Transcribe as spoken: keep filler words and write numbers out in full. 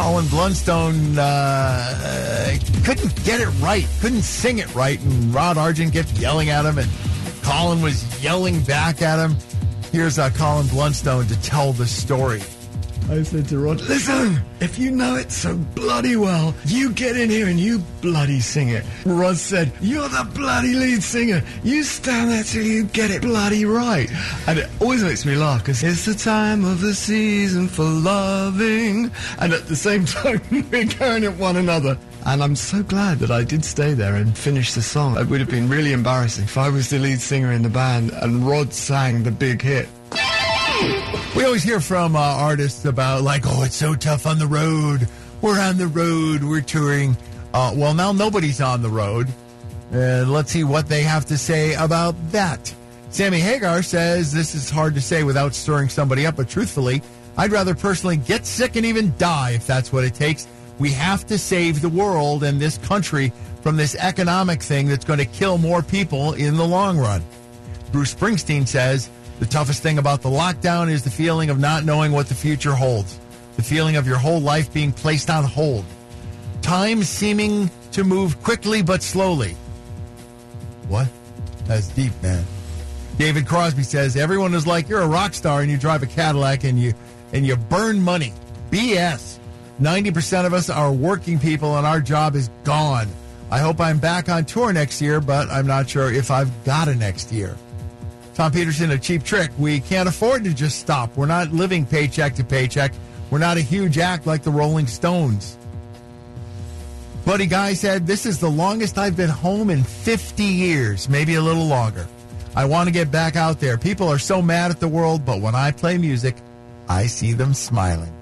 Colin Blunstone uh, uh, couldn't get it right, couldn't sing it right, and Rod Argent kept yelling at him, and Colin was yelling back at him. Here's uh, Colin Blunstone to tell the story. I said to Rod, listen, if you know it so bloody well, you get in here and you bloody sing it. Rod said, you're the bloody lead singer. You stand there till you get it bloody right. And it always makes me laugh because it's the time of the season for loving. And at the same time, we're going at one another. And I'm so glad that I did stay there and finish the song. It would have been really embarrassing if I was the lead singer in the band and Rod sang the big hit. We always hear from uh, artists about, like, oh, it's so tough on the road. We're on the road. We're touring. Uh, well, now nobody's on the road. And let's see what they have to say about that. Sammy Hagar says, this is hard to say without stirring somebody up, but truthfully, I'd rather personally get sick and even die if that's what it takes. We have to save the world and this country from this economic thing that's going to kill more people in the long run. Bruce Springsteen says, the toughest thing about the lockdown is the feeling of not knowing what the future holds. The feeling of your whole life being placed on hold. Time seeming to move quickly but slowly. What? That's deep, man. David Crosby says, everyone is like, you're a rock star and you drive a Cadillac and you and you burn money. B S. ninety percent of us are working people and our job is gone. I hope I'm back on tour next year, but I'm not sure if I've got a next year. Tom Peterson, a cheap trick. We can't afford to just stop. We're not living paycheck to paycheck. We're not a huge act like the Rolling Stones. Buddy Guy said, this is the longest I've been home in fifty years, maybe a little longer. I want to get back out there. People are so mad at the world, but when I play music, I see them smiling.